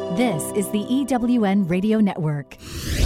This is the EWN Radio Network.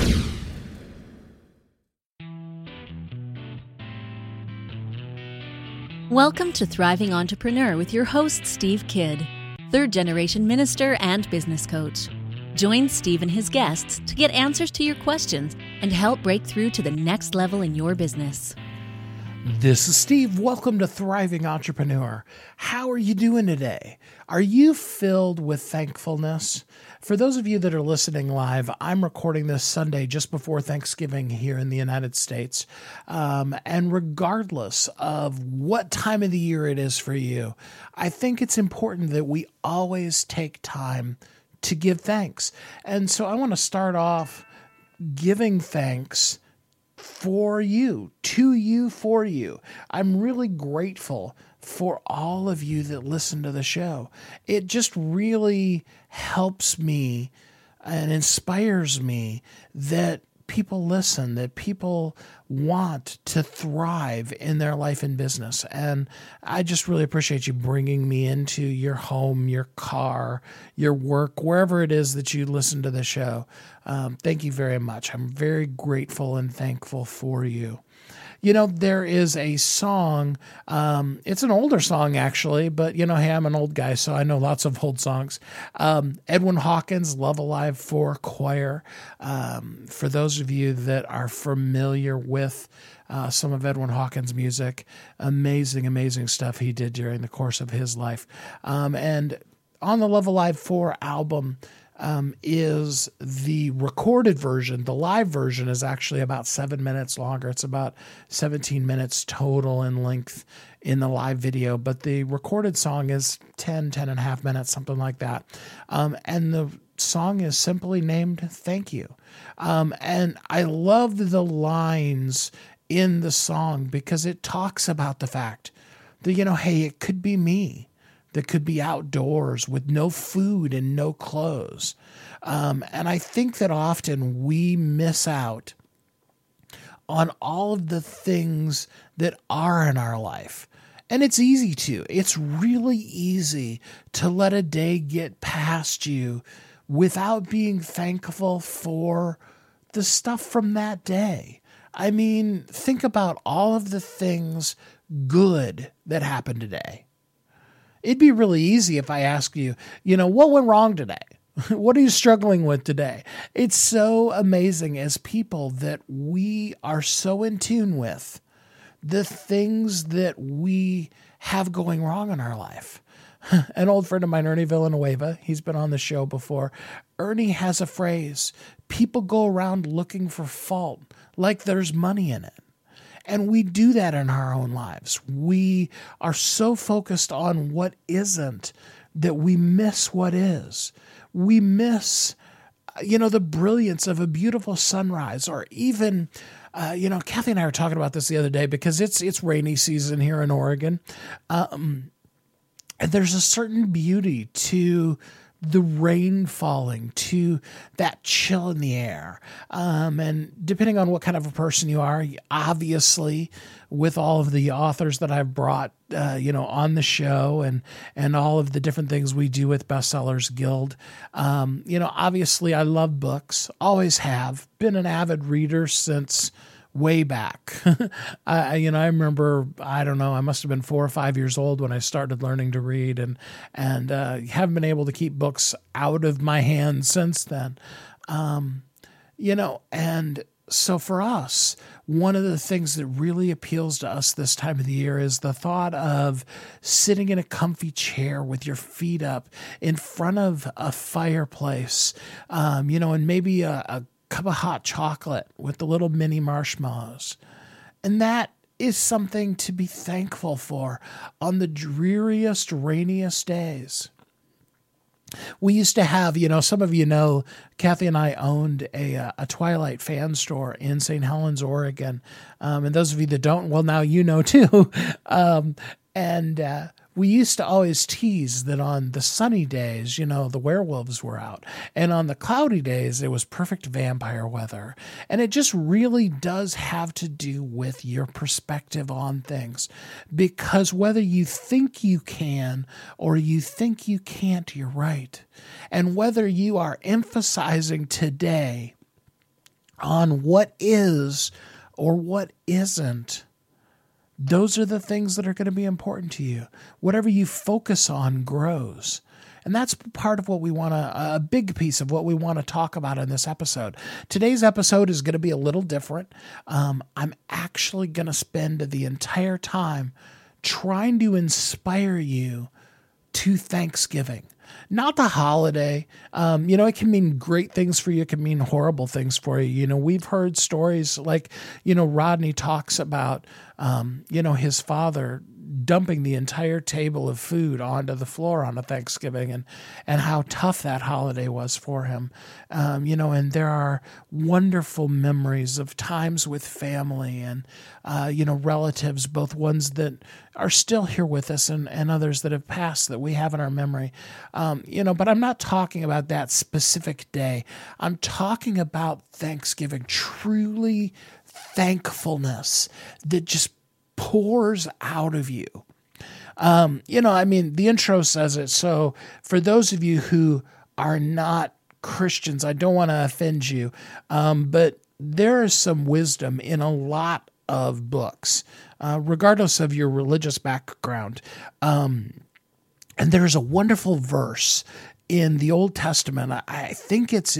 Welcome to Thriving Entrepreneur with your host, Steve Kidd, third-generation minister and business coach. Join Steve and his guests to get answers to your questions and help break through to the next level in your business. This is Steve. Welcome to Thriving Entrepreneur. How are you doing today? Are you filled with thankfulness? For those of you that are listening live, I'm recording this Sunday just before Thanksgiving here in the United States. And regardless of what time of the year it is for you, I think it's important that we always take time to give thanks. And so I want to start off giving thanks for you, to you, for you. I'm really grateful for all of you that listen to the show. It just really helps me and inspires me that people listen, that people want to thrive in their life and business. And I just really appreciate you bringing me into your home, your car, your work, wherever it is that you listen to the show. Thank you very much. I'm very grateful and thankful for you. You know, there is a song, it's an older song actually, but you know, hey, I'm an old guy, so I know lots of old songs. Edwin Hawkins, Love Alive 4 Choir. For those of you that are familiar with some of Edwin Hawkins' music, amazing stuff he did during the course of his life. And on the Love Alive 4 album, is the recorded version. The live version is actually about 7 minutes longer. It's about 17 minutes total in length in the live video, but the recorded song is 10 and a half minutes, something like that. And the song is simply named Thank You. And I love the lines in the song because it talks about the fact that, you know, hey, it could be me that could be outdoors with no food and no clothes. And I think that often we miss out on all of the things that are in our life. And it's easy to. It's really easy to let a day get past you without being thankful for the stuff from that day. I mean, think about all of the things good that happened today. It'd be really easy if I ask you, you know, what went wrong today? What are you struggling with today? It's so amazing as people that we are so in tune with the things that we have going wrong in our life. An old friend of mine, Ernie Villanueva, he's been on the show before. Ernie has a phrase, people go around looking for fault like there's money in it. And we do that in our own lives. We are so focused on what isn't that we miss what is. We miss, you know, the brilliance of a beautiful sunrise, or even, you know, Kathy and I were talking about this the other day because it's rainy season here in Oregon. And there's a certain beauty to the rain falling, to that chill in the air. And depending on what kind of a person you are, obviously with all of the authors that I've brought, you know, on the show and all of the different things we do with Bestsellers Guild, you know, obviously I love books, always have, been an avid reader since way back. I remember, I don't know, I must have been 4 or 5 years old when I started learning to read and haven't been able to keep books out of my hands since then. You know, and so for us, one of the things that really appeals to us this time of the year is the thought of sitting in a comfy chair with your feet up in front of a fireplace, you know, and maybe a cup of hot chocolate with the little mini marshmallows. And that is something to be thankful for on the dreariest, rainiest days. We used to have, you know, some of you know, Kathy and I owned a Twilight fan store in St. Helens, Oregon. And those of you that don't, well, now you know too. And We used to always tease that on the sunny days, the werewolves were out. And on the cloudy days, it was perfect vampire weather. And it just really does have to do with your perspective on things. Because whether you think you can or you think you can't, you're right. And whether you are emphasizing today on what is or what isn't, those are the things that are going to be important to you. Whatever you focus on grows. And that's part of what we want to, a big piece of what we want to talk about in this episode. Today's episode is going to be a little different. I'm actually going to spend the entire time trying to inspire you to Thanksgiving. Not the holiday. It can mean great things for you. It can mean horrible things for you. We've heard stories like, Rodney talks about, his father dumping the entire table of food onto the floor on a Thanksgiving and how tough that holiday was for him. And there are wonderful memories of times with family and, relatives, both ones that are still here with us and others that have passed that we have in our memory. But I'm not talking about that specific day. I'm talking about Thanksgiving, truly thankfulness that just pours out of you. The intro says it. So for those of you who are not Christians, I don't want to offend you, but there is some wisdom in a lot of books, regardless of your religious background. And there's a wonderful verse in the Old Testament. I think it's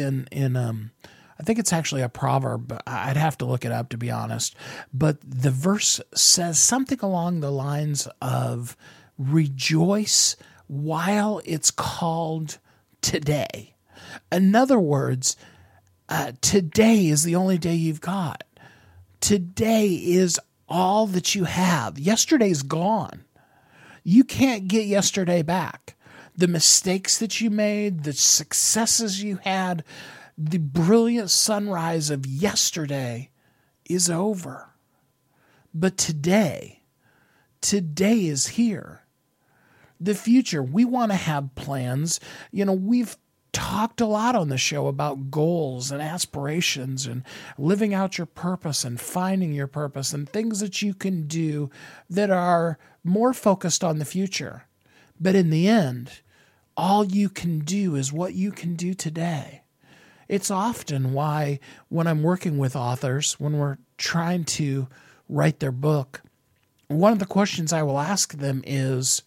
I think it's actually a proverb. I'd have to look it up, to be honest. But the verse says something along the lines of, rejoice while it's called today. In other words, today is the only day you've got. Today is all that you have. Yesterday's gone. You can't get yesterday back. The mistakes that you made, the successes you had, the brilliant sunrise of yesterday is over. But today is here. The future, we want to have plans. We've talked a lot on the show about goals and aspirations and living out your purpose and finding your purpose and things that you can do that are more focused on the future. But in the end, all you can do is what you can do today. It's often why when I'm working with authors, when we're trying to write their book, one of the questions I will ask them is,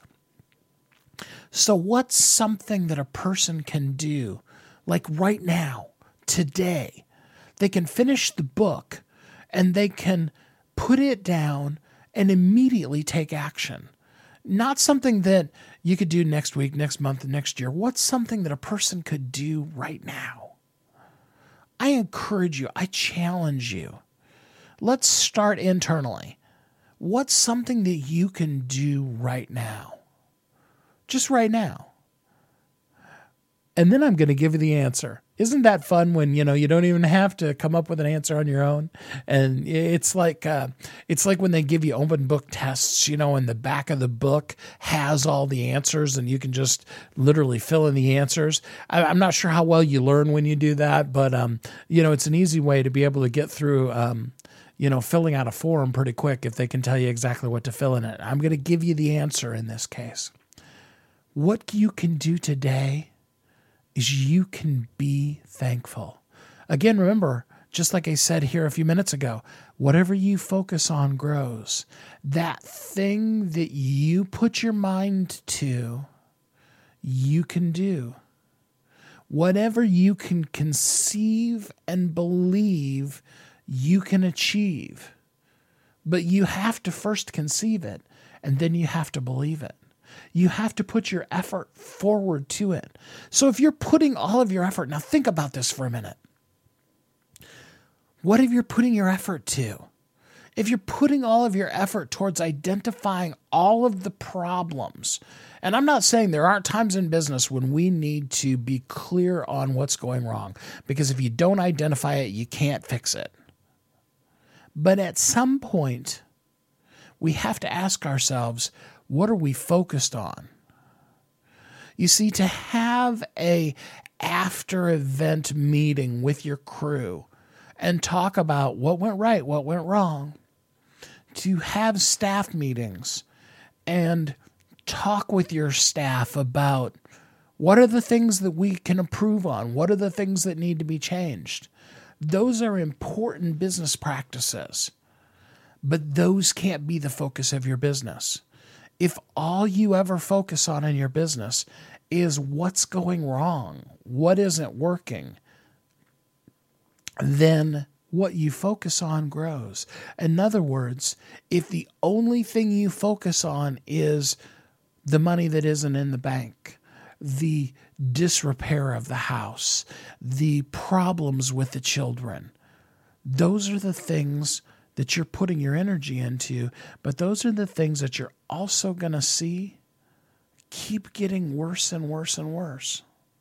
so what's something that a person can do, like right now, today? They can finish the book and they can put it down and immediately take action. Not something that you could do next week, next month, next year. What's something that a person could do right now? I encourage you, I challenge you. Let's start internally. What's something that you can do right now? Just right now. And then I'm going to give you the answer. Isn't that fun when, you don't even have to come up with an answer on your own? And it's like when they give you open book tests, and the back of the book has all the answers and you can just literally fill in the answers. I'm not sure how well you learn when you do that, but, it's an easy way to be able to get through, filling out a form pretty quick if they can tell you exactly what to fill in it. I'm going to give you the answer in this case. What you can do today is you can be thankful. Again, remember, just like I said here a few minutes ago, whatever you focus on grows. That thing that you put your mind to, you can do. Whatever you can conceive and believe, you can achieve. But you have to first conceive it, and then you have to believe it. You have to put your effort forward to it. So if you're putting all of your effort, now think about this for a minute. What if you're putting your effort to? If you're putting all of your effort towards identifying all of the problems, and I'm not saying there aren't times in business when we need to be clear on what's going wrong, because if you don't identify it, you can't fix it. But at some point, we have to ask ourselves, What are we focused on? You see, to have a after event meeting with your crew and talk about what went right, what went wrong, to have staff meetings and talk with your staff about what are the things that we can improve on, what are the things that need to be changed. Those are important business practices, but those can't be the focus of your business. If all you ever focus on in your business is what's going wrong, what isn't working, then what you focus on grows. In other words, if the only thing you focus on is the money that isn't in the bank, the disrepair of the house, the problems with the children, those are the things that you're putting your energy into, but those are the things that you're also going to see keep getting worse and worse and worse.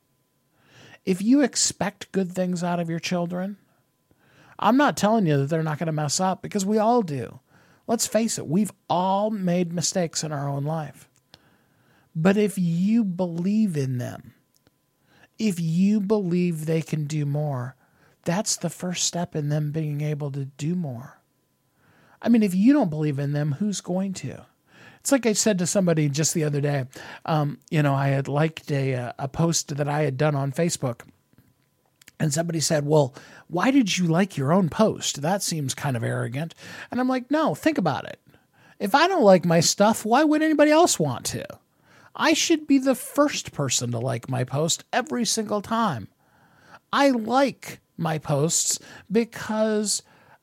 If you expect good things out of your children, I'm not telling you that they're not going to mess up, because we all do. Let's face it, we've all made mistakes in our own life. But if you believe in them, if you believe they can do more, that's the first step in them being able to do more. I mean, if you don't believe in them, who's going to? It's like I said to somebody just the other day. I had liked a post that I had done on Facebook. And somebody said, well, why did you like your own post? That seems kind of arrogant. And I'm like, no, think about it. If I don't like my stuff, why would anybody else want to? I should be the first person to like my post every single time. I like my posts because,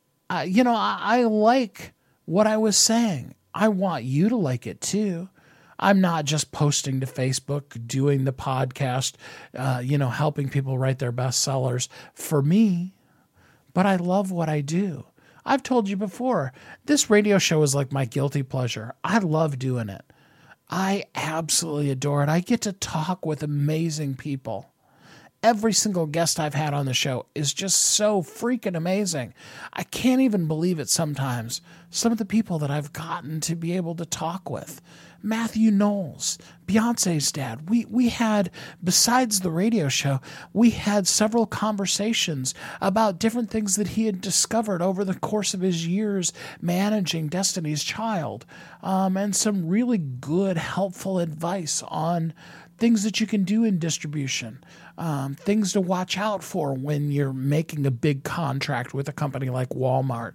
I like what I was saying. I want you to like it too. I'm not just posting to Facebook, doing the podcast, helping people write their bestsellers for me, but I love what I do. I've told you before, this radio show is like my guilty pleasure. I love doing it. I absolutely adore it. I get to talk with amazing people. Every single guest I've had on the show is just so freaking amazing. I can't even believe it sometimes. Some of the people that I've gotten to be able to talk with. Matthew Knowles, Beyonce's dad. We had, besides the radio show, we had several conversations about different things that he had discovered over the course of his years managing Destiny's Child, and some really good, helpful advice on things that you can do in distribution, things to watch out for when you're making a big contract with a company like Walmart,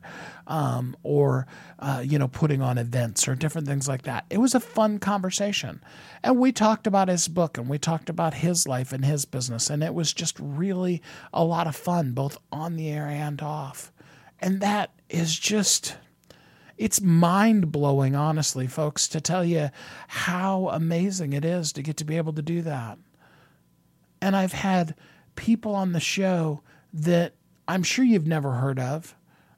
or putting on events or different things like that. It was a fun conversation. And we talked about his book, and we talked about his life and his business. And it was just really a lot of fun, both on the air and off. And that is just... it's mind-blowing, honestly, folks, to tell you how amazing it is to get to be able to do that. And I've had people on the show that I'm sure you've never heard of,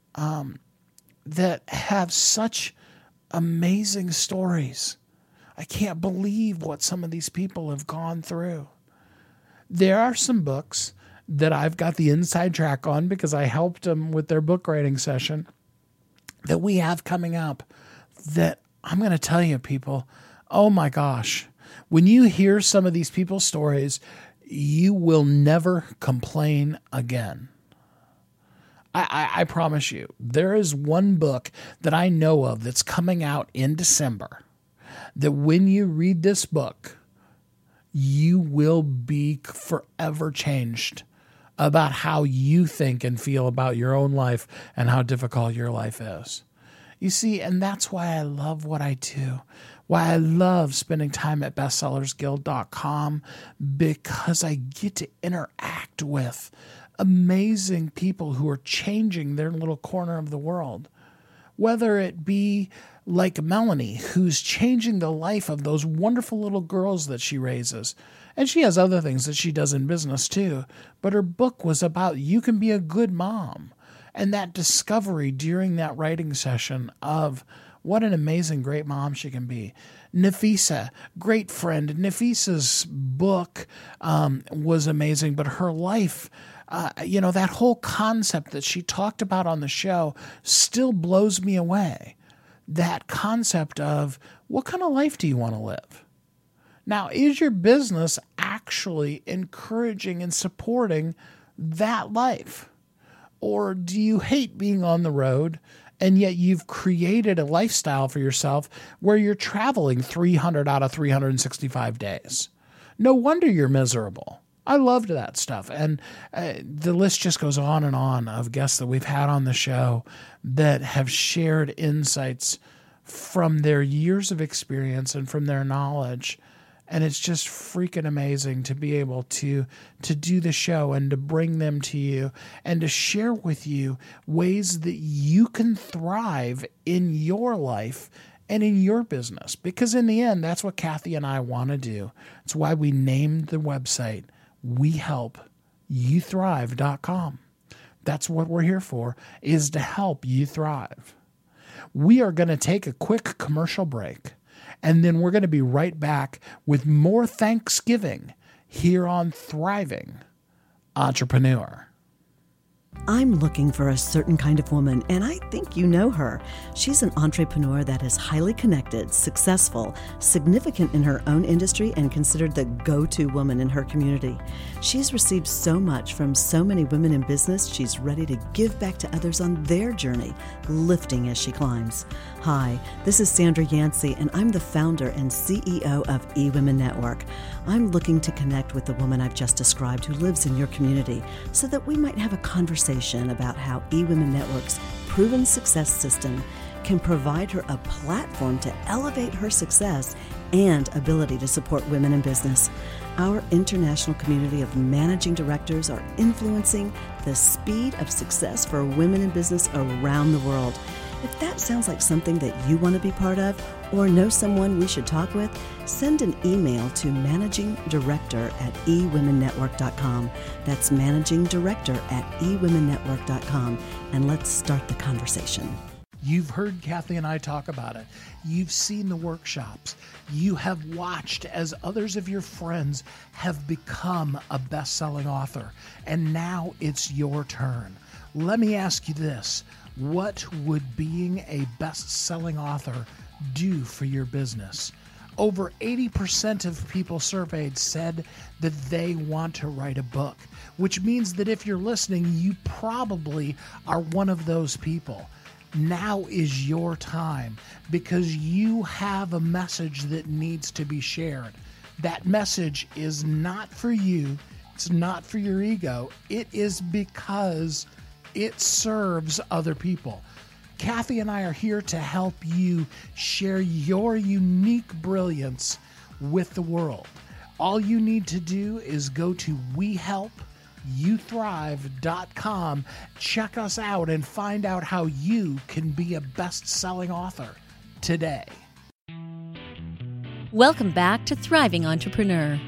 that have such amazing stories. I can't believe what some of these people have gone through. There are some books that I've got the inside track on because I helped them with their book writing session that we have coming up that I'm going to tell you, people, oh my gosh, when you hear some of these people's stories, you will never complain again. I promise you. There is one book that I know of that's coming out in December that when you read this book, you will be forever changed about how you think and feel about your own life and how difficult your life is. You see, and that's why I love what I do, why I love spending time at bestsellersguild.com, because I get to interact with amazing people who are changing their little corner of the world. Whether it be like Melanie, who's changing the life of those wonderful little girls that she raises. And she has other things that she does in business too. But her book was about you can be a good mom. And that discovery during that writing session of what an amazing, great mom she can be. Nafisa, great friend. Nafisa's book was amazing, but her life, that whole concept that she talked about on the show still blows me away. that concept of what kind of life do you want to live? Now, is your business actually encouraging and supporting that life? Or do you hate being on the road, and yet you've created a lifestyle for yourself where you're traveling 300 out of 365 days? No wonder you're miserable. I loved that stuff. And the list just goes on and on of guests that we've had on the show that have shared insights from their years of experience and from their knowledge. And it's just freaking amazing to be able to do the show and to bring them to you and to share with you ways that you can thrive in your life and in your business. Because in the end, that's what Kathy and I want to do. It's why we named the website WeHelpYouThrive.com. That's what we're here for, is to help you thrive. We are going to take a quick commercial break, and then we're going to be right back with more Thanksgiving here on Thriving Entrepreneur. I'm looking for a certain kind of woman, and I think you know her. She's an entrepreneur that is highly connected, successful, significant in her own industry, and considered the go-to woman in her community. She's received so much from so many women in business, she's ready to give back to others on their journey, lifting as she climbs. Hi, this is Sandra Yancey, and I'm the founder and CEO of eWomen Network. I'm looking to connect with the woman I've just described who lives in your community so that we might have a conversation about how eWomen Network's proven success system can provide her a platform to elevate her success and ability to support women in business. Our international community of managing directors are influencing the speed of success for women in business around the world. If that sounds like something that you want to be part of or know someone we should talk with, send an email to managingdirector@ewomennetwork.com. That's managingdirector@ewomennetwork.com, and let's start the conversation. You've heard Kathy and I talk about it. You've seen the workshops. You have watched as others of your friends have become a best-selling author, and now it's your turn. Let me ask you this. What would being a best-selling author do for your business? Over 80% of people surveyed said that they want to write a book, which means that if you're listening, you probably are one of those people. Now is your time because you have a message that needs to be shared. That message is not for you. It's not for your ego. It is because it serves other people. Kathy and I are here to help you share your unique brilliance with the world. All you need to do is go to WeHelpYouThrive.com, check us out, and find out how you can be a best-selling author today. Welcome back to Thriving Entrepreneur.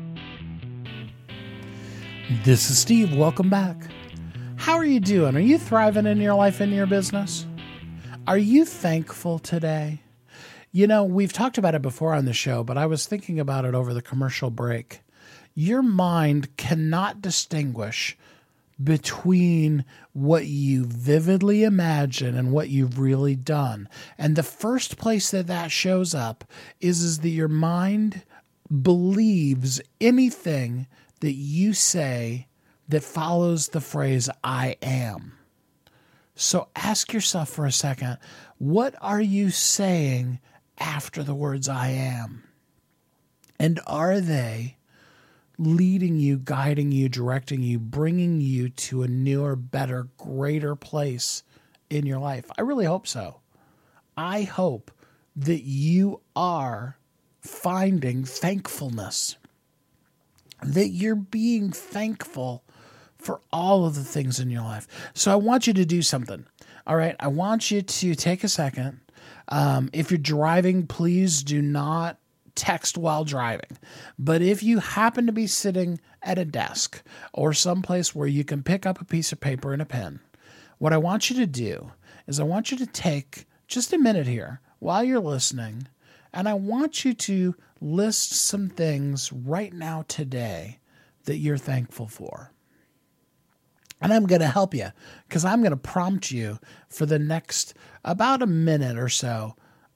This is Steve. Welcome back. How are you doing? Are you thriving in your life and your business? Are you thankful today? You know, we've talked about it before on the show, but I was thinking about it over the commercial break. Your mind cannot distinguish between what you vividly imagine and what you've really done. And the first place that shows up is that your mind believes anything that you say that follows the phrase, I am. So ask yourself for a second, what are you saying after the words I am? And are they leading you, guiding you, directing you, bringing you to a newer, better, greater place in your life? I really hope so. I hope that you are finding thankfulness, that you're being thankful for all of the things in your life. So I want you to do something. All right. I want you to take a second. If you're driving, please do not text while driving. But if you happen to be sitting at a desk or someplace where you can pick up a piece of paper and a pen, what I want you to do is I want you to take just a minute here while you're listening, and I want you to list some things right now today that you're thankful for. And I'm going to help you because I'm going to prompt you for the next about a minute or so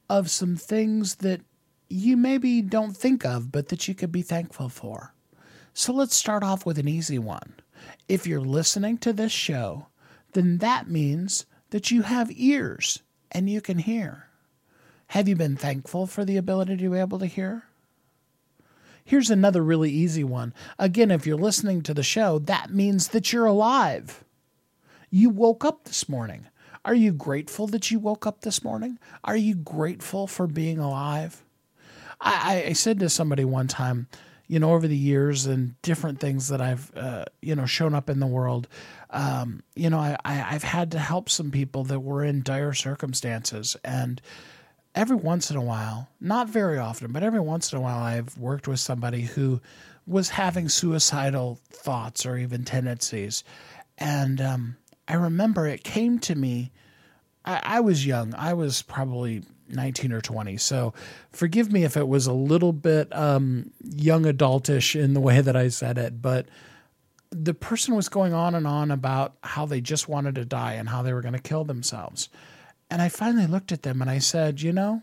of some things that you maybe don't think of, but that you could be thankful for. So let's start off with an easy one. If you're listening to this show, then that means that you have ears and you can hear. Have you been thankful for the ability to be able to hear? Here's another really easy one. Again, if you're listening to the show, that means that you're alive. You woke up this morning. Are you grateful that you woke up this morning? Are you grateful for being alive? I said to somebody one time, over the years and different things that I've, shown up in the world, I've had to help some people that were in dire circumstances. And every once in a while, not very often, but every once in a while, I've worked with somebody who was having suicidal thoughts or even tendencies. And I remember it came to me, I was young. I was probably 19 or 20. So forgive me if it was a little bit young adultish in the way that I said it, but the person was going on and on about how they just wanted to die and how they were going to kill themselves. And I finally looked at them and I said, you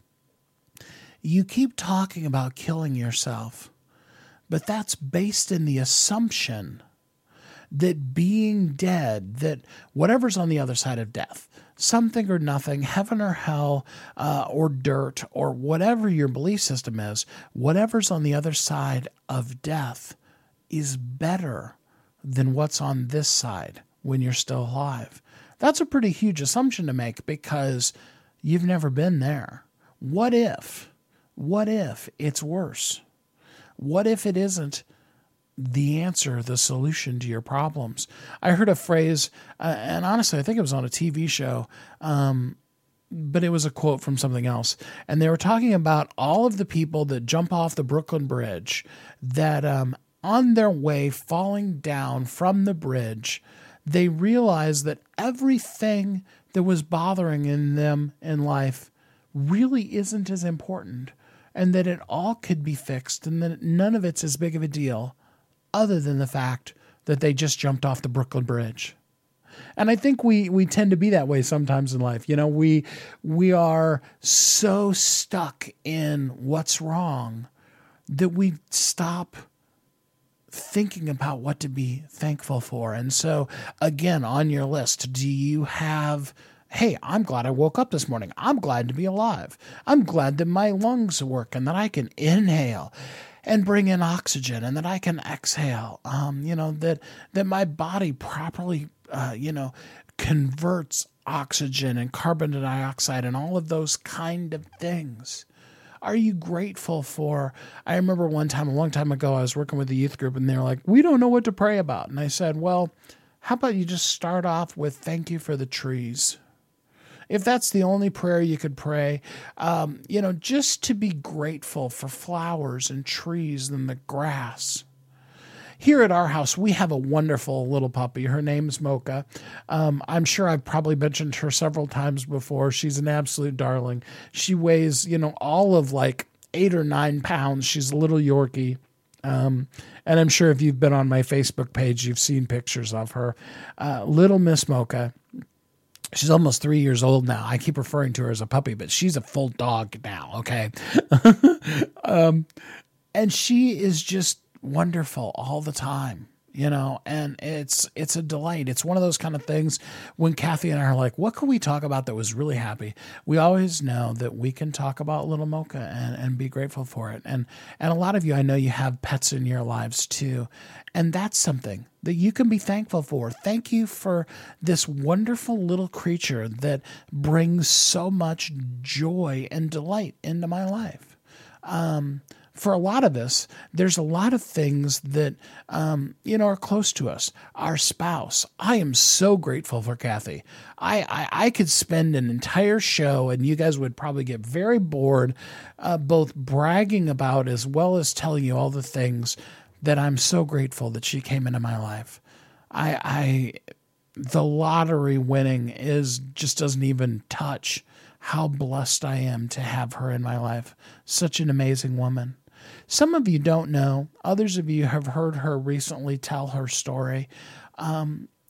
keep talking about killing yourself, but that's based in the assumption that being dead, that whatever's on the other side of death, something or nothing, heaven or hell, or dirt, or whatever your belief system is, whatever's on the other side of death is better than what's on this side when you're still alive. That's a pretty huge assumption to make because you've never been there. What if it's worse? What if it isn't the answer, the solution to your problems? I heard a phrase, and honestly, I think it was on a TV show, but it was a quote from something else. And they were talking about all of the people that jump off the Brooklyn Bridge that on their way falling down from the bridge, they realized that everything that was bothering them in life really isn't as important, and that it all could be fixed, and that none of it's as big of a deal other than the fact that they just jumped off the Brooklyn Bridge. And I think we tend to be that way sometimes in life. We are so stuck in what's wrong that we stop thinking about what to be thankful for. And so, again, on your list, do you have, hey, I'm glad I woke up this morning. I'm glad to be alive. I'm glad that my lungs work and that I can inhale and bring in oxygen and that I can exhale, that my body properly, converts oxygen and carbon dioxide and all of those kind of things. Are you grateful for, I remember one time, a long time ago, I was working with a youth group and they were like, we don't know what to pray about. And I said, well, how about you just start off with thank you for the trees? If that's the only prayer you could pray, just to be grateful for flowers and trees and the grass. Here at our house, we have a wonderful little puppy. Her name's Mocha. I'm sure I've probably mentioned her several times before. She's an absolute darling. She weighs, all of like 8 or 9 pounds. She's a little Yorkie. And I'm sure if you've been on my Facebook page, you've seen pictures of her. Little Miss Mocha. She's almost 3 years old now. I keep referring to her as a puppy, but she's a full dog now, okay? And she is just wonderful all the time, and it's a delight. It's one of those kind of things when Kathy and I are like, what could we talk about that was really happy? We always know that we can talk about little Mocha and be grateful for it. And a lot of you, I know you have pets in your lives too. And that's something that you can be thankful for. Thank you for this wonderful little creature that brings so much joy and delight into my life. For a lot of us, there's a lot of things that, are close to us. Our spouse. I am so grateful for Kathy. I could spend an entire show, and you guys would probably get very bored, both bragging about as well as telling you all the things that I'm so grateful that she came into my life. The lottery winning just doesn't even touch how blessed I am to have her in my life. Such an amazing woman. Some of you don't know. Others of you have heard her recently tell her story.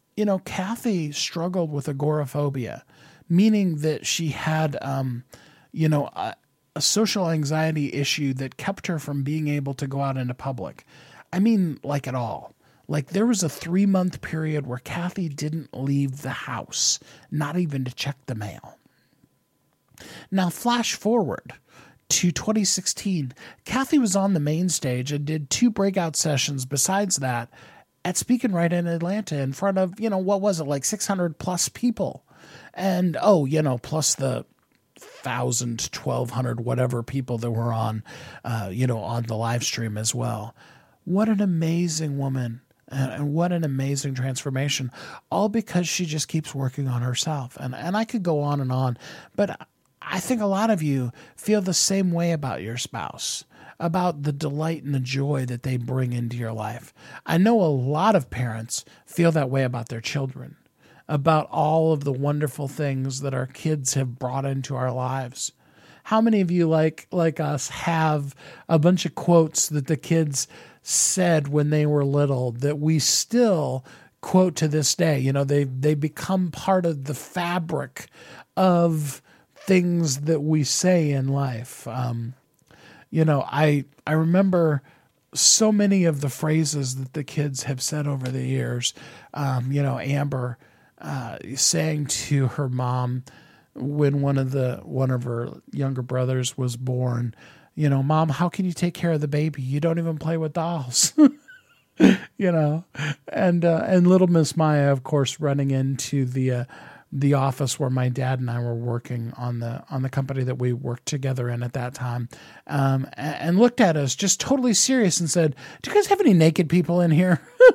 Kathy struggled with agoraphobia, meaning that she had, a social anxiety issue that kept her from being able to go out into public. I mean, like at all. Like there was a 3-month period where Kathy didn't leave the house, not even to check the mail. Now, flash forward to 2016. Kathy was on the main stage and did 2 breakout sessions besides that at Speak and Write in Atlanta in front of, what was it, like 600 plus people. And, plus the 1,000, 1,200, whatever people that were on, on the live stream as well. What an amazing woman. And what an amazing transformation, all because she just keeps working on herself. And I could go on, but I think a lot of you feel the same way about your spouse, about the delight and the joy that they bring into your life. I know a lot of parents feel that way about their children, about all of the wonderful things that our kids have brought into our lives. How many of you, like us, have a bunch of quotes that the kids said when they were little that we still quote to this day? They become part of the fabric of things that we say in life. I remember so many of the phrases that the kids have said over the years. Amber saying to her mom when one of her younger brothers was born, Mom, how can you take care of the baby? You don't even play with dolls. And little Miss Maya, of course, running into the office where my dad and I were working on the company that we worked together in at that time, and looked at us just totally serious and said, "Do you guys have any naked people in here?"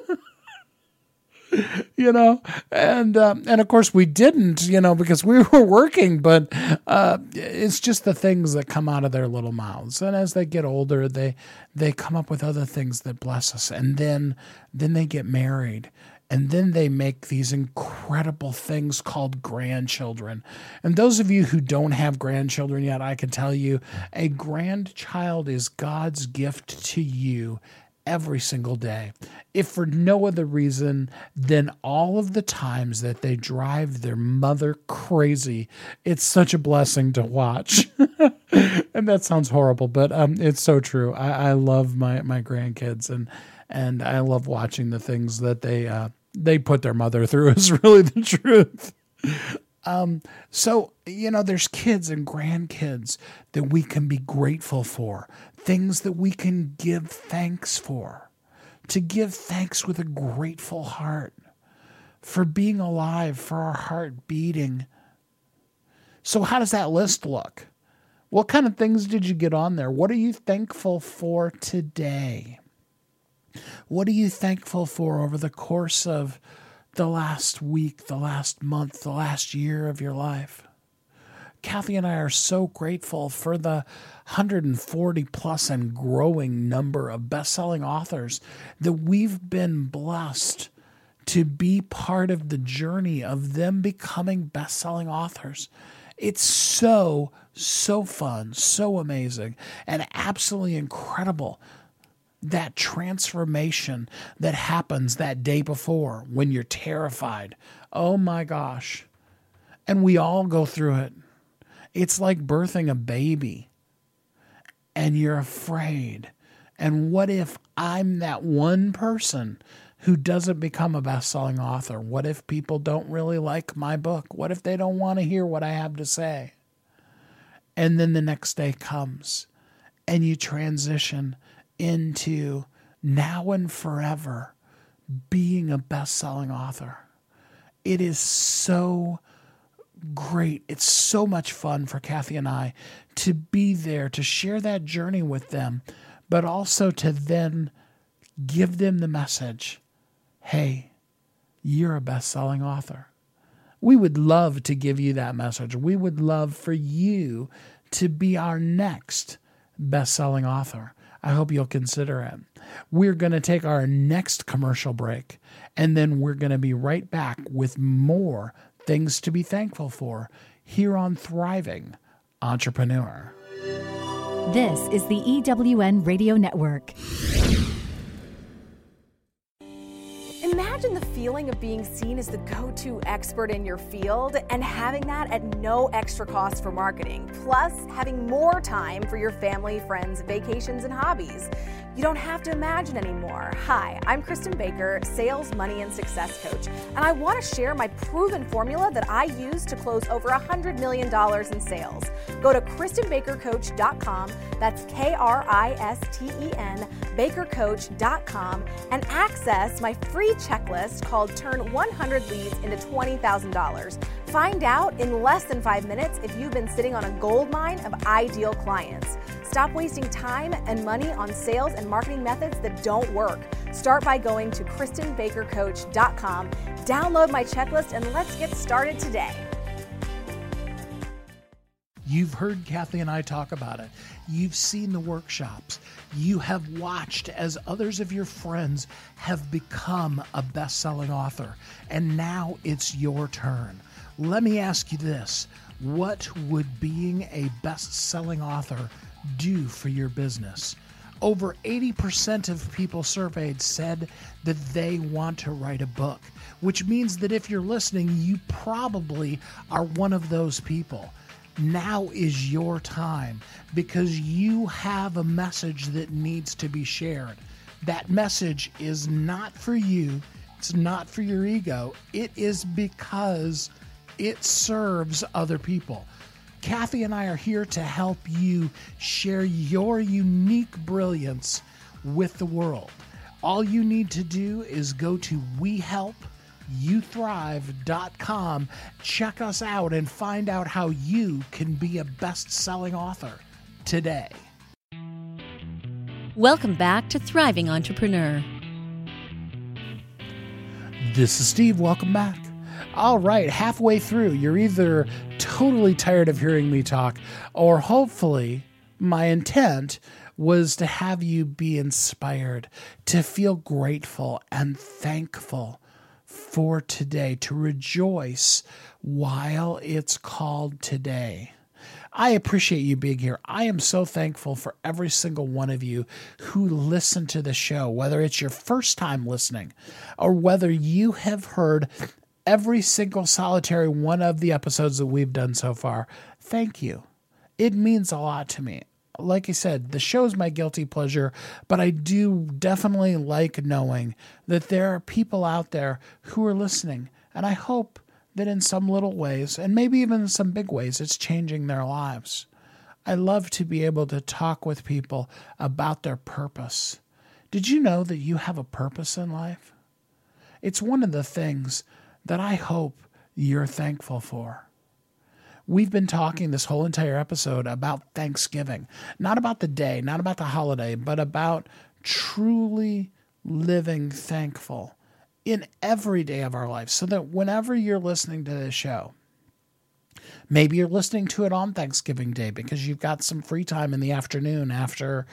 And of course we didn't, because we were working, but it's just the things that come out of their little mouths. And as they get older, they come up with other things that bless us. And then they get married, and then they make these incredible things called grandchildren. And those of you who don't have grandchildren yet, I can tell you, a grandchild is God's gift to you every single day, if for no other reason than all of the times that they drive their mother crazy. It's such a blessing to watch. And that sounds horrible, but it's so true. I love my grandkids, and I love watching the things that they put their mother through is really the truth. So, there's kids and grandkids that we can be grateful for, things that we can give thanks for, to give thanks with a grateful heart, for being alive, for our heart beating. So how does that list look? What kind of things did you get on there? What are you thankful for today? What are you thankful for over the course of the last week, the last month, the last year of your life? Kathy and I are so grateful for the 140 plus and growing number of best-selling authors that we've been blessed to be part of the journey of them becoming best-selling authors. It's so fun, so amazing, and absolutely incredible. That transformation that happens that day before when you're terrified. Oh my gosh. And we all go through it. It's like birthing a baby and you're afraid. And what if I'm that one person who doesn't become a best-selling author? What if people don't really like my book? What if they don't want to hear what I have to say? And then the next day comes and you transition into now and forever being a best-selling author. It is so great. It's so much fun for Kathy and I to be there, to share that journey with them, but also to then give them the message, hey, you're a best-selling author. We would love to give you that message. We would love for you to be our next best-selling author. I hope you'll consider it. We're going to take our next commercial break, and then we're going to be right back with more things to be thankful for here on Thriving Entrepreneur. This is the EWN Radio Network. Imagine the feeling of being seen as the go-to expert in your field and having that at no extra cost for marketing, plus having more time for your family, friends, vacations, and hobbies. You don't have to imagine anymore. Hi, I'm Kristen Baker, Sales, Money, and Success Coach, and I want to share my proven formula that I use to close over $100 million in sales. Go to KristenBakerCoach.com, that's KRISTEN, BakerCoach.com, and access my free checklist called Turn 100 Leads into $20,000. Find out in less than 5 minutes if you've been sitting on a gold mine of ideal clients. Stop wasting time and money on sales and marketing methods that don't work. Start by going to KristenBakerCoach.com, download my checklist, and let's get started today. You've heard Kathy and I talk about it. You've seen the workshops. You have watched as others of your friends have become a best-selling author. And now it's your turn. Let me ask you this. What would being a best-selling author do for your business? Over 80% of people surveyed said that they want to write a book, which means that if you're listening, you probably are one of those people. Now is your time because you have a message that needs to be shared. That message is not for you. It's not for your ego. It is because it serves other people. Kathy and I are here to help you share your unique brilliance with the world. All you need to do is go to WeHelpYouThrive.com, check us out, and find out how you can be a best-selling author today. Welcome back to Thriving Entrepreneur. This is Steve. Welcome back. All right, halfway through, you're either totally tired of hearing me talk, or hopefully my intent was to have you be inspired, to feel grateful and thankful for today, to rejoice while it's called today. I appreciate you being here. I am so thankful for every single one of you who listen to the show, whether it's your first time listening or whether you have heard every single solitary one of the episodes that we've done so far. Thank you. It means a lot to me. Like I said, the show is my guilty pleasure, but I do definitely like knowing that there are people out there who are listening, and I hope that in some little ways, and maybe even in some big ways, it's changing their lives. I love to be able to talk with people about their purpose. Did you know that you have a purpose in life? It's one of the things that I hope you're thankful for. We've been talking this whole entire episode about Thanksgiving, not about the day, not about the holiday, but about truly living thankful in every day of our life, so that whenever you're listening to this show, maybe you're listening to it on Thanksgiving Day because you've got some free time in the afternoon after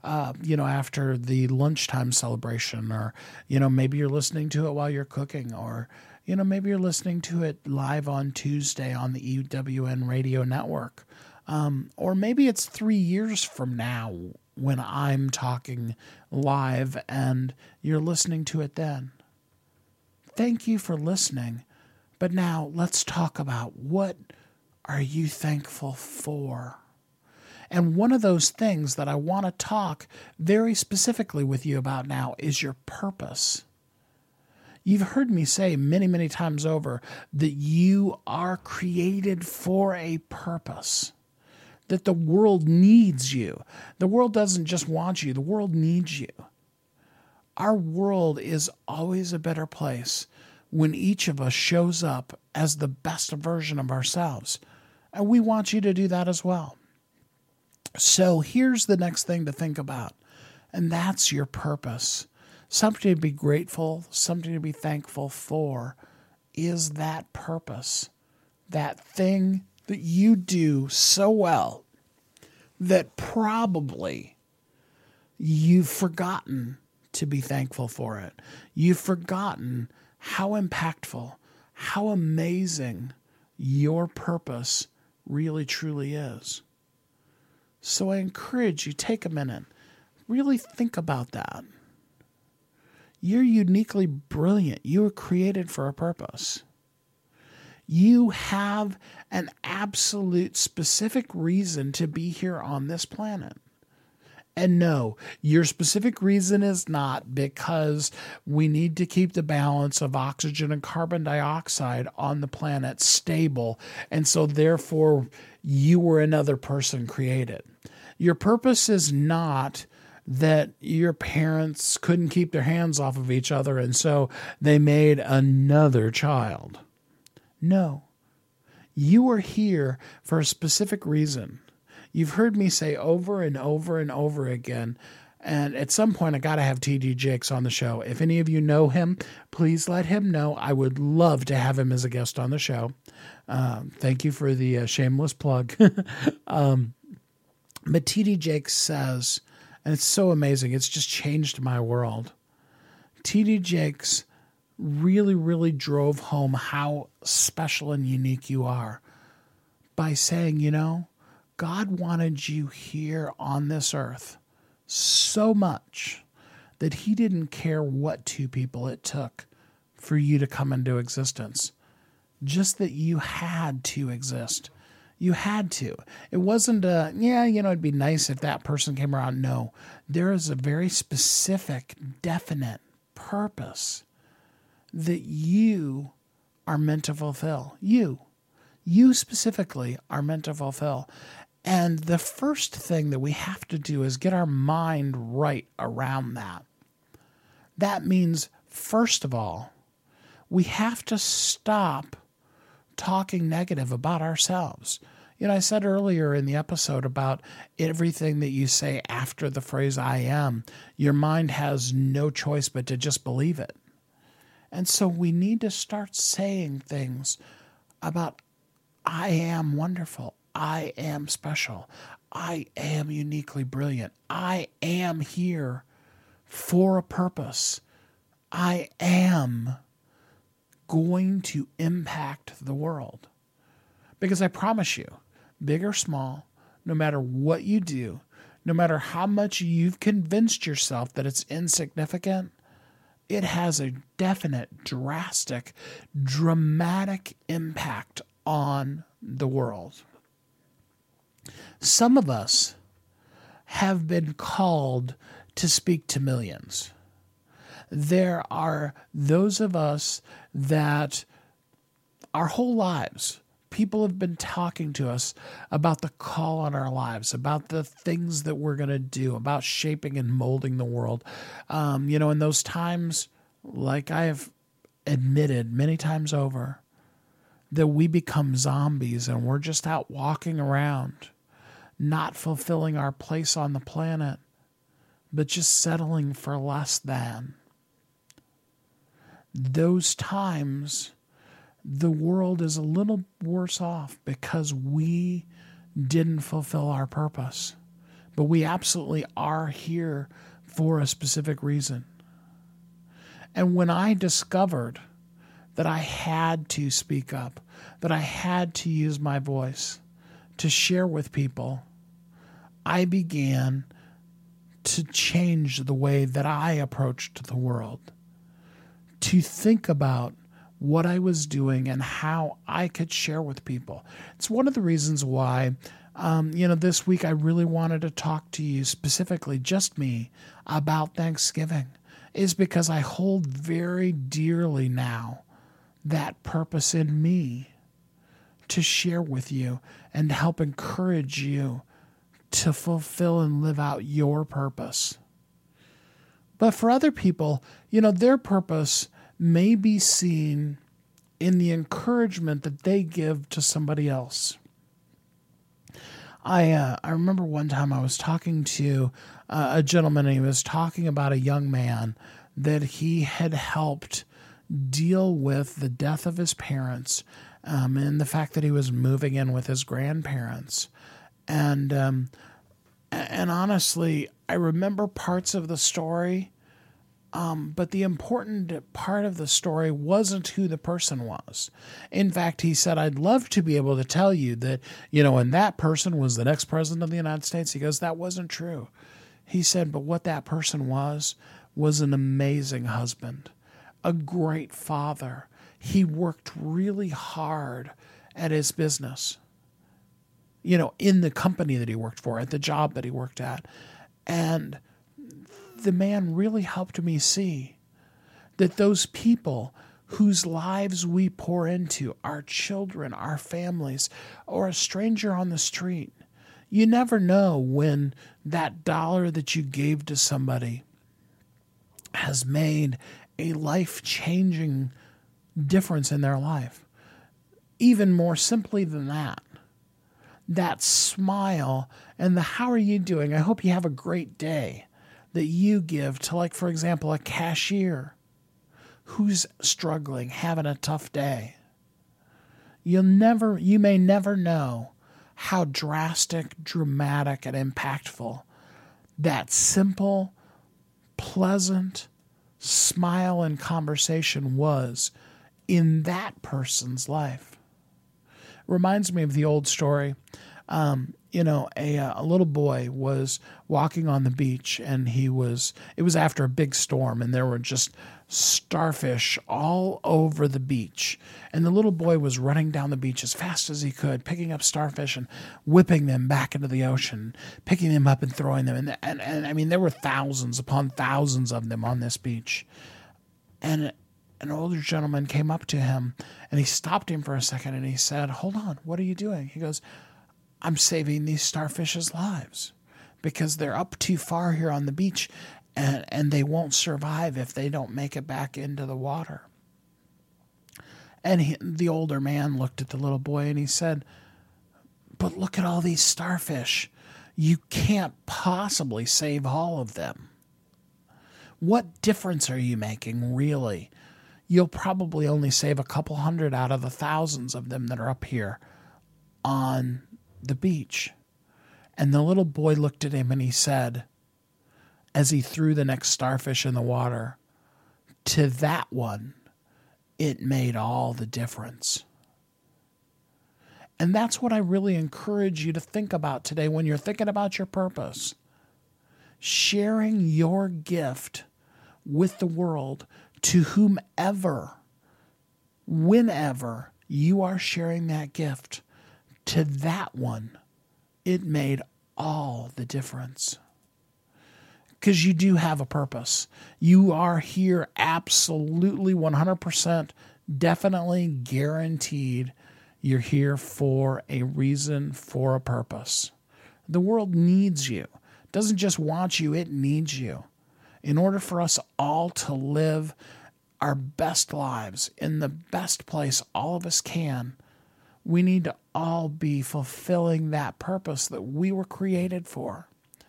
the lunchtime celebration, or, maybe you're listening to it while you're cooking, or, maybe you're listening to it live on Tuesday on the EWN radio network. Or maybe it's 3 years from now when I'm talking live and you're listening to it then. Thank you for listening. But now let's talk about, what are you thankful for? And one of those things that I want to talk very specifically with you about now is your purpose. You've heard me say many, many times over that you are created for a purpose, that the world needs you. The world doesn't just want you, the world needs you. Our world is always a better place when each of us shows up as the best version of ourselves. And we want you to do that as well. So here's the next thing to think about, and that's your purpose. Something to be grateful, something to be thankful for is that purpose, that thing that you do so well that probably you've forgotten to be thankful for it. You've forgotten how impactful, how amazing your purpose really truly is. So I encourage you, take a minute, really think about that. You're uniquely brilliant. You were created for a purpose. You have an absolute specific reason to be here on this planet. And no, your specific reason is not because we need to keep the balance of oxygen and carbon dioxide on the planet stable, and so therefore you were another person created. Your purpose is not that your parents couldn't keep their hands off of each other and so they made another child. No, you are here for a specific reason. You've heard me say over and over and over again, and at some point I got to have T.D. Jakes on the show. If any of you know him, please let him know. I would love to have him as a guest on the show. Thank you for the shameless plug. But T.D. Jakes says, and it's so amazing, it's just changed my world. T.D. Jakes really, really drove home how special and unique you are by saying, God wanted you here on this earth so much that he didn't care what two people it took for you to come into existence. Just that you had to exist. You had to. It wasn't it'd be nice if that person came around. No, there is a very specific, definite purpose that you are meant to fulfill. You specifically are meant to fulfill. And the first thing that we have to do is get our mind right around that. That means, first of all, we have to stop talking negative about ourselves. I said earlier in the episode about everything that you say after the phrase I am, your mind has no choice but to just believe it. And so we need to start saying things about I am wonderful. I am special. I am uniquely brilliant. I am here for a purpose. I am going to impact the world. Because I promise you, big or small, no matter what you do, no matter how much you've convinced yourself that it's insignificant, it has a definite, drastic, dramatic impact on the world. Some of us have been called to speak to millions. There are those of us that our whole lives, people have been talking to us about the call on our lives, about the things that we're going to do, about shaping and molding the world. In those times, like I have admitted many times over, that we become zombies and we're just out walking around, not fulfilling our place on the planet, but just settling for less than. Those times, the world is a little worse off because we didn't fulfill our purpose. But we absolutely are here for a specific reason. And when I discovered that I had to speak up, that I had to use my voice to share with people, I began to change the way that I approached the world, to think about what I was doing and how I could share with people. It's one of the reasons why, this week I really wanted to talk to you specifically, just me, about Thanksgiving, is because I hold very dearly now that purpose in me to share with you and help encourage you to fulfill and live out your purpose. But for other people, their purpose may be seen in the encouragement that they give to somebody else. I remember one time I was talking to a gentleman, and he was talking about a young man that he had helped deal with the death of his parents, and the fact that he was moving in with his grandparents. And honestly, I remember parts of the story, but the important part of the story wasn't who the person was. In fact, he said, I'd love to be able to tell you that, and that person was the next president of the United States. He goes, that wasn't true. He said, but what that person was was an amazing husband, a great father. He worked really hard at his business, in the company that he worked for, at the job that he worked at. And the man really helped me see that those people whose lives we pour into, our children, our families, or a stranger on the street, you never know when that dollar that you gave to somebody has made a life-changing difference in their life. Even more simply than that smile and the "how are you doing? I hope you have a great day" that you give to, like, for example, a cashier who's struggling, having a tough day. You may never know how drastic, dramatic, and impactful that simple, pleasant smile and conversation was in that person's life. Reminds me of the old story. A little boy was walking on the beach, and it was after a big storm, and there were just starfish all over the beach. And the little boy was running down the beach as fast as he could, picking up starfish and whipping them back into the ocean, picking them up and throwing them. And I mean, there were thousands upon thousands of them on this beach. And an older gentleman came up to him, and he stopped him for a second, and he said, "Hold on, what are you doing?" He goes, "I'm saving these starfish's lives because they're up too far here on the beach, and they won't survive if they don't make it back into the water." And the older man looked at the little boy and he said, "But look at all these starfish. You can't possibly save all of them. What difference are you making, really? You'll probably only save a couple hundred out of the thousands of them that are up here on the beach." And the little boy looked at him and he said, as he threw the next starfish in the water, "To that one, it made all the difference." And that's what I really encourage you to think about today when you're thinking about your purpose. Sharing your gift with the world to whomever, whenever you are sharing that gift, to that one, it made all the difference. Because you do have a purpose. You are here absolutely 100%, definitely guaranteed. You're here for a reason, for a purpose. The world needs you. It doesn't just want you, it needs you. In order for us all to live our best lives in the best place all of us can, we need to all be fulfilling that purpose that we were created for.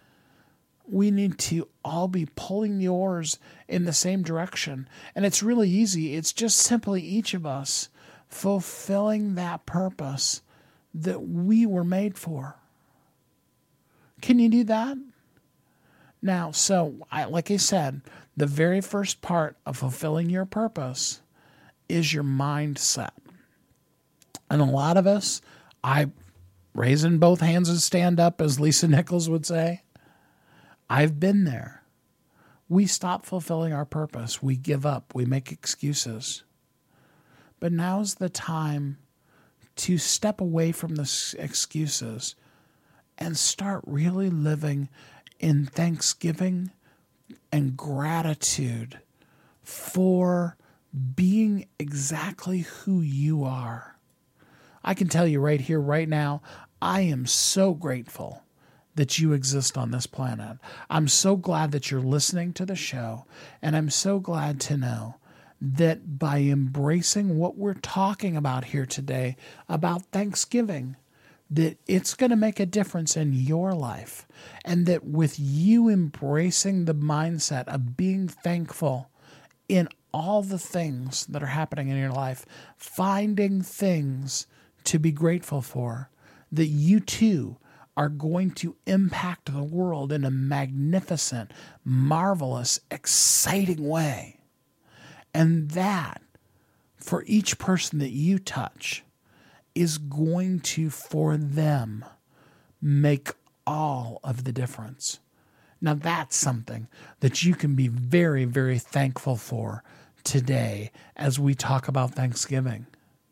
We need to all be pulling the oars in the same direction. And it's really easy. It's just simply each of us fulfilling that purpose that we were made for. Can you do that? Now, like I said, the very first part of fulfilling your purpose is your mindset. And a lot of us, I raising both hands and stand up, as Lisa Nichols would say, I've been there. We stop fulfilling our purpose. We give up. We make excuses. But now's the time to step away from the excuses and start really living in thanksgiving and gratitude for being exactly who you are. I can tell you right here, right now, I am so grateful that you exist on this planet. I'm so glad that you're listening to the show, and I'm so glad to know that by embracing what we're talking about here today about Thanksgiving, that it's going to make a difference in your life, and that with you embracing the mindset of being thankful in all the things that are happening in your life, finding things to be grateful for, that you too are going to impact the world in a magnificent, marvelous, exciting way. And that, for each person that you touch, is going to, for them, make all of the difference. Now that's something that you can be very, very thankful for today as we talk about Thanksgiving.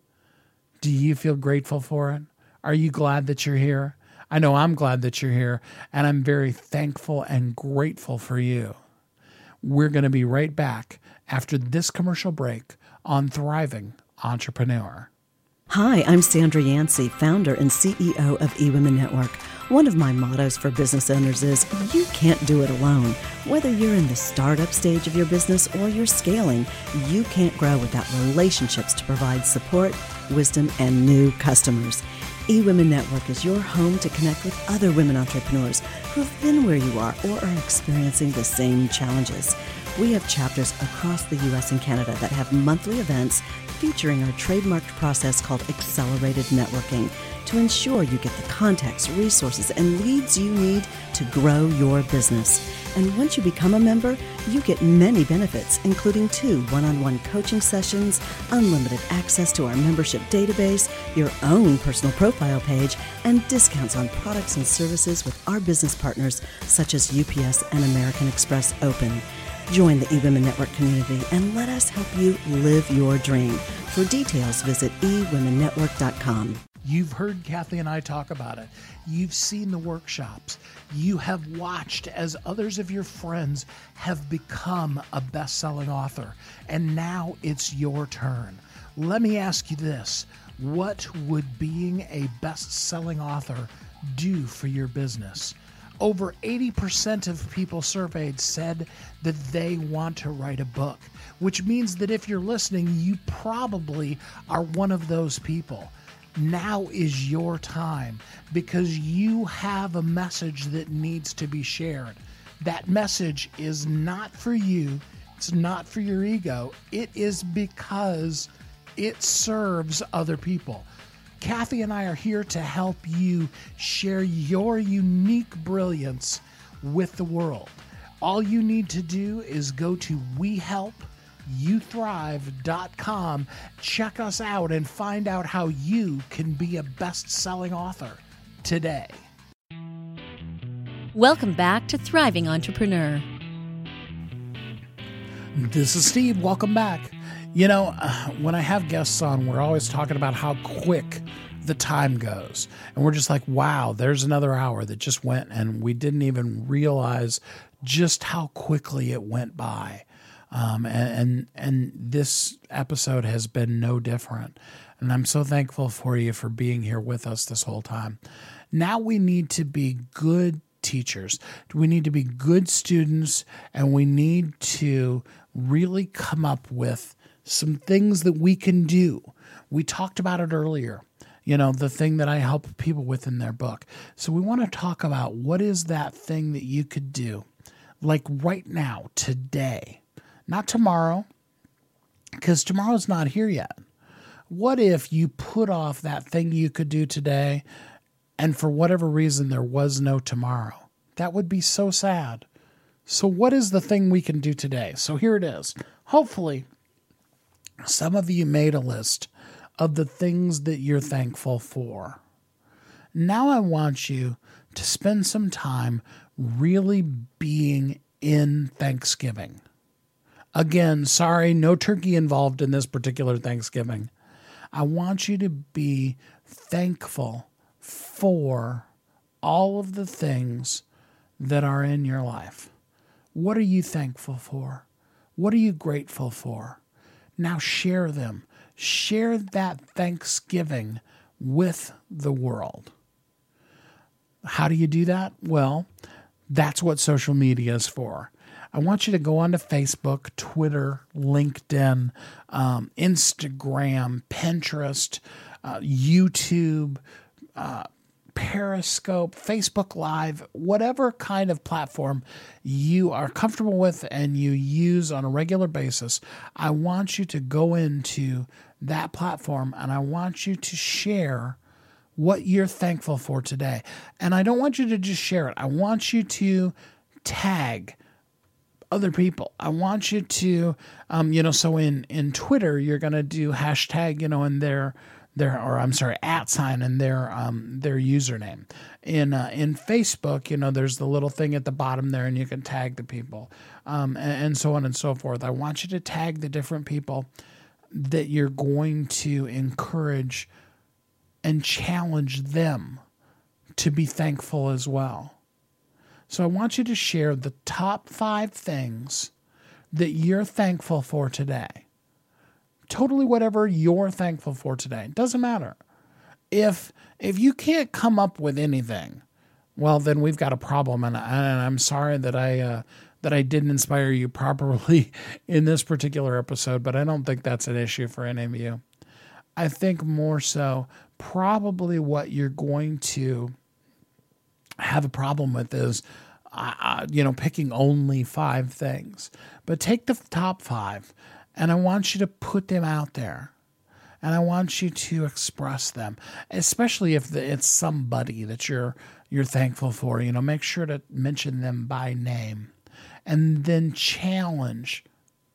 Do you feel grateful for it? Are you glad that you're here? I know I'm glad that you're here, and I'm very thankful and grateful for you. We're going to be right back after this commercial break on Thriving Entrepreneur. Hi, I'm Sandra Yancey, founder and CEO of eWomen Network. One of my mottos for business owners is, you can't do it alone. Whether you're in the startup stage of your business or you're scaling, you can't grow without relationships to provide support, wisdom, and new customers. eWomen Network is your home to connect with other women entrepreneurs who have been where you are or are experiencing the same challenges. We have chapters across the U.S. and Canada that have monthly events featuring our trademarked process called Accelerated Networking to ensure you get the context, resources, and leads you need to grow your business. And once you become a member, you get many benefits, including 2 one-on-one coaching sessions, unlimited access to our membership database, your own personal profile page, and discounts on products and services with our business partners such as UPS and American Express Open. Join the eWomen Network community and let us help you live your dream. For details, visit eWomenNetwork.com. You've heard Kathy and I talk about it. You've seen the workshops. You have watched as others of your friends have become a best-selling author. And now it's your turn. Let me ask you this. What would being a best-selling author do for your business? Over 80% of people surveyed said that they want to write a book, which means that if you're listening, you probably are one of those people. Now is your time because you have a message that needs to be shared. That message is not for you. It's not for your ego. It is because it serves other people. Kathy and I are here to help you share your unique brilliance with the world. All you need to do is go to WeHelpYouThrive.com, check us out, and find out how you can be a best-selling author today. Welcome back to Thriving Entrepreneur. This is Steve. Welcome back. You know, when I have guests on, we're always talking about how quick the time goes. And we're just like, wow, there's another hour that just went, and we didn't even realize just how quickly it went by. And this episode has been no different. And I'm so thankful for you for being here with us this whole time. Now we need to be good teachers. We need to be good students, and we need to really come up with some things that we can do. We talked about it earlier, you know, the thing that I help people with in their book. So we want to talk about what is that thing that you could do, like right now, today, not tomorrow, because tomorrow's not here yet. What if you put off that thing you could do today, and for whatever reason there was no tomorrow? That would be so sad. So what is the thing we can do today? So here it is. Hopefully, some of you made a list of the things that you're thankful for. Now I want you to spend some time really being in Thanksgiving. Again, sorry, no turkey involved in this particular Thanksgiving. I want you to be thankful for all of the things that are in your life. What are you thankful for? What are you grateful for? Now share them. Share that Thanksgiving with the world. How do you do that? Well, that's what social media is for. I want you to go onto Facebook, Twitter, LinkedIn, Instagram, Pinterest, YouTube, Periscope, Facebook Live, whatever kind of platform you are comfortable with and you use on a regular basis. I want you to go into that platform and I want you to share what you're thankful for today. And I don't want you to just share it. I want you to tag other people. I want you to, so in Twitter, you're going to do hashtag, in @ and their username. In Facebook, there's the little thing at the bottom there, and you can tag the people, and so on and so forth. I want you to tag the different people that you're going to encourage and challenge them to be thankful as well. So I want you to share the top 5 things that you're thankful for today. Totally whatever you're thankful for today. It doesn't matter. If you can't come up with anything, well, then we've got a problem. And I'm sorry that I didn't inspire you properly in this particular episode, but I don't think that's an issue for any of you. I think more so probably what you're going to have a problem with is, picking only 5 things. But take the top 5, and I want you to put them out there. And I want you to express them, especially if it's somebody that you're thankful for. Make sure to mention them by name. And then challenge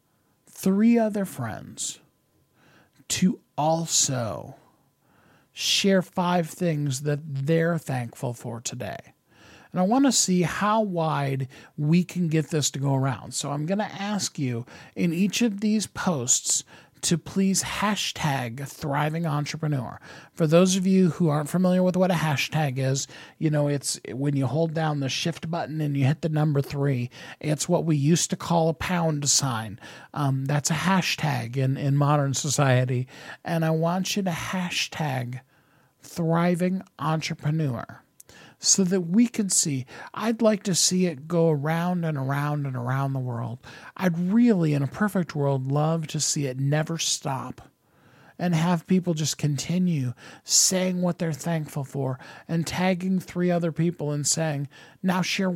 3 other friends to also share 5 things that they're thankful for today. And I want to see how wide we can get this to go around. So I'm going to ask you in each of these posts to please hashtag Thriving Entrepreneur. For those of you who aren't familiar with what a hashtag is, it's when you hold down the shift button and you hit the number 3. It's what we used to call a pound sign. That's a hashtag in modern society. And I want you to hashtag Thriving Entrepreneur, so that we can see. I'd like to see it go around and around and around the world. I'd really, in a perfect world, love to see it never stop and have people just continue saying what they're thankful for and tagging 3 other people and saying, now share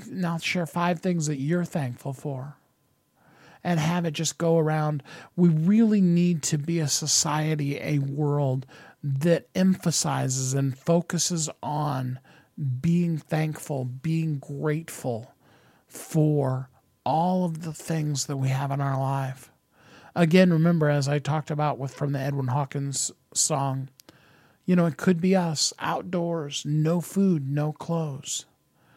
5 things that you're thankful for, and have it just go around. We really need to be a society, a world that emphasizes and focuses on being thankful, being grateful for all of the things that we have in our life. Again, remember, as I talked about from the Edwin Hawkins song, it could be us outdoors, no food, no clothes.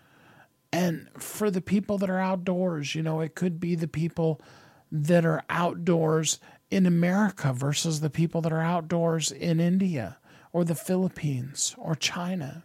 And for the people that are outdoors, it could be the people that are outdoors in America versus the people that are outdoors in India or the Philippines or China.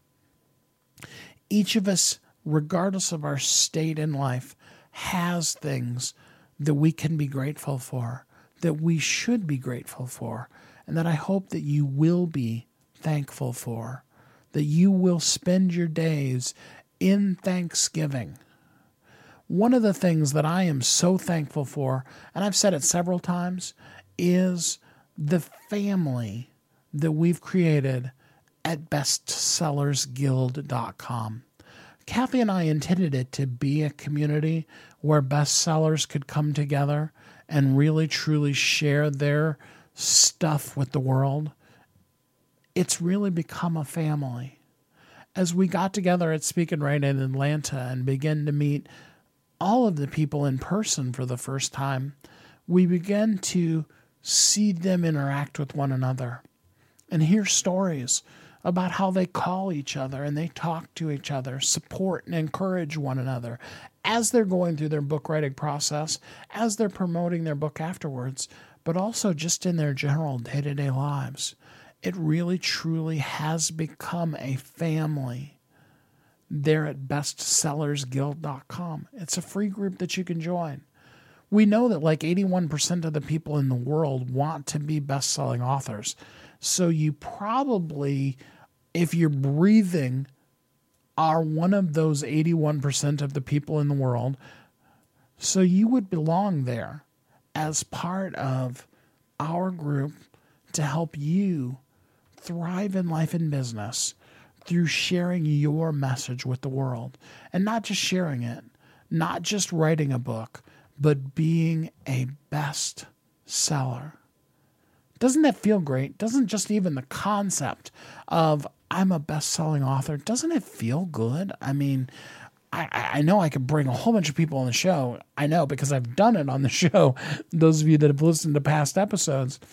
Each of us, regardless of our state in life, has things that we can be grateful for, that we should be grateful for, and that I hope that you will be thankful for, that you will spend your days in thanksgiving. One of the things that I am so thankful for, and I've said it several times, is the family that we've created at bestsellersguild.com. Kathy and I intended it to be a community where bestsellers could come together and really truly share their stuff with the world. It's really become a family. As we got together at Speak and Write in Atlanta and began to meet all of the people in person for the first time, we began to see them interact with one another and hear stories about how they call each other and they talk to each other, support and encourage one another as they're going through their book writing process, as they're promoting their book afterwards, but also just in their general day-to-day lives. It really, truly has become a family there at bestsellersguild.com. It's a free group that you can join. We know that like 81% of the people in the world want to be best-selling authors. So you probably, if you're breathing, are one of those 81% of the people in the world. So you would belong there as part of our group to help you thrive in life and business through sharing your message with the world. And not just sharing it, not just writing a book, but being a best seller. Doesn't that feel great? Doesn't just even the concept of I'm a best-selling author, doesn't it feel good? I mean, I know I could bring a whole bunch of people on the show. I know because I've done it on the show, those of you that have listened to past episodes.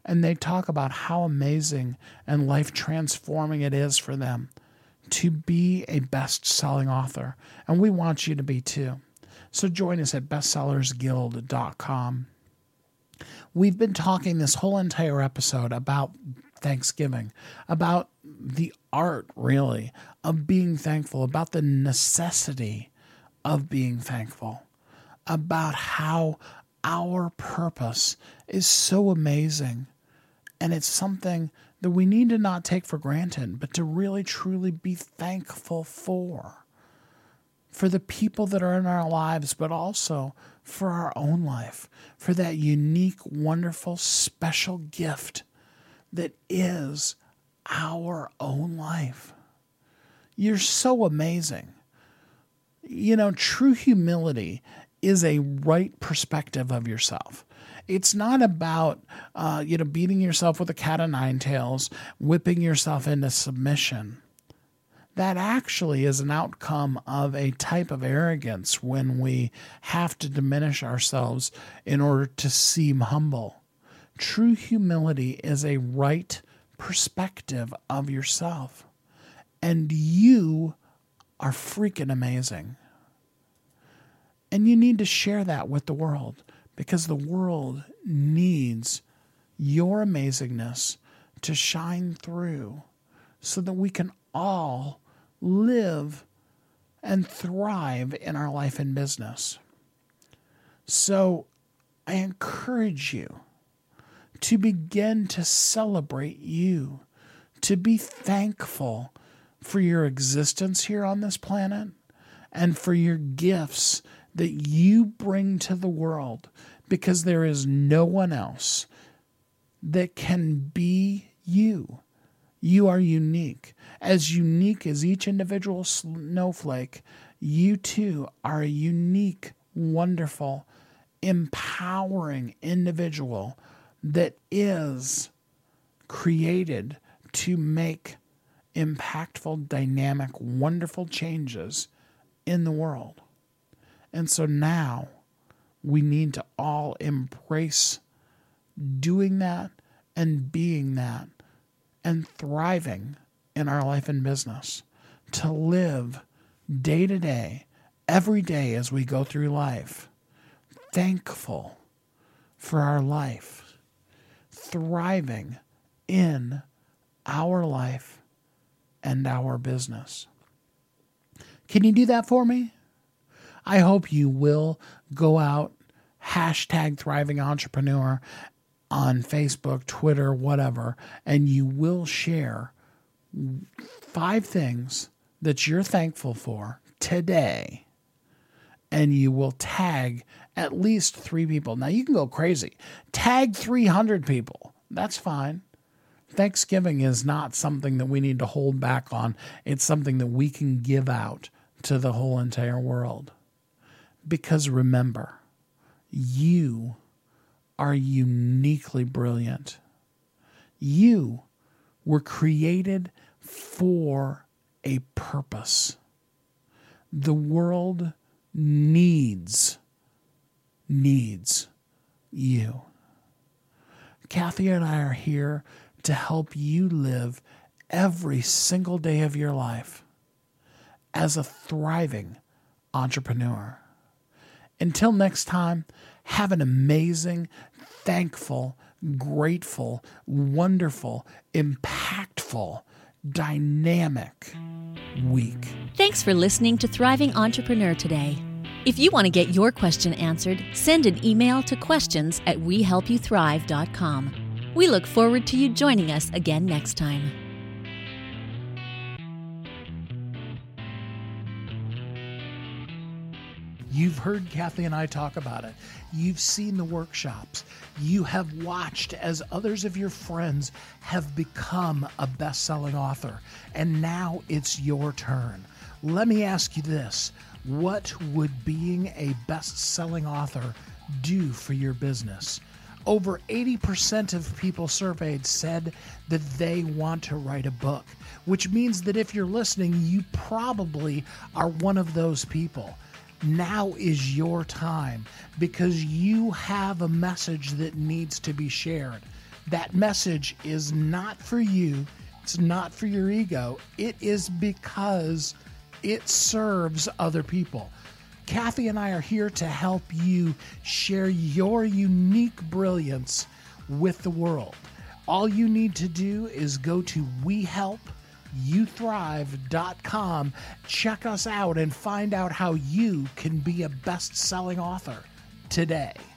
And they talk about how amazing and life-transforming it is for them to be a best-selling author. And we want you to be too. So join us at bestsellersguild.com. We've been talking this whole entire episode about Thanksgiving, about the art, really, of being thankful, about the necessity of being thankful, about how our purpose is so amazing. And it's something that we need to not take for granted, but to really, truly be thankful for the people that are in our lives, but also for our own life, for that unique, wonderful, special gift that is our own life. You're so amazing. You know, true humility is a right perspective of yourself. It's not about, beating yourself with a cat o' nine tails, whipping yourself into submission. That actually is an outcome of a type of arrogance when we have to diminish ourselves in order to seem humble. True humility is a right perspective of yourself. And you are freaking amazing. And you need to share that with the world, because the world needs your amazingness to shine through so that we can all live and thrive in our life and business. So I encourage you to begin to celebrate you, to be thankful for your existence here on this planet and for your gifts that you bring to the world, because there is no one else that can be you. You are unique. As unique as each individual snowflake, you too are a unique, wonderful, empowering individual that is created to make impactful, dynamic, wonderful changes in the world. And so now we need to all embrace doing that and being that and thriving in our life and business, to live day to day, every day as we go through life, thankful for our life, thriving in our life and our business. Can you do that for me? I hope you will go out, #Thriving Entrepreneur on Facebook, Twitter, whatever, and you will share 5 things that you're thankful for today, and you will tag at least 3 people. Now, you can go crazy. Tag 300 people. That's fine. Thanksgiving is not something that we need to hold back on. It's something that we can give out to the whole entire world. Because remember, you are uniquely brilliant. You were created for a purpose. The world needs you. Kathy and I are here to help you live every single day of your life as a thriving entrepreneur. Until next time, have an amazing, thankful, grateful, wonderful, impactful, dynamic week. Thanks for listening to Thriving Entrepreneur today. If you want to get your question answered, send an email to questions@wehelpyouthrive.com. We look forward to you joining us again next time. You've heard Kathy and I talk about it. You've seen the workshops. You have watched as others of your friends have become a best-selling author. And now it's your turn. Let me ask you this. What would being a best-selling author do for your business? Over 80% of people surveyed said that they want to write a book, which means that if you're listening, you probably are one of those people. Now is your time, because you have a message that needs to be shared. That message is not for you. It's not for your ego. It is because it serves other people. Kathy and I are here to help you share your unique brilliance with the world. All you need to do is go to WeHelpYouThrive.com, check us out, and find out how you can be a best-selling author today.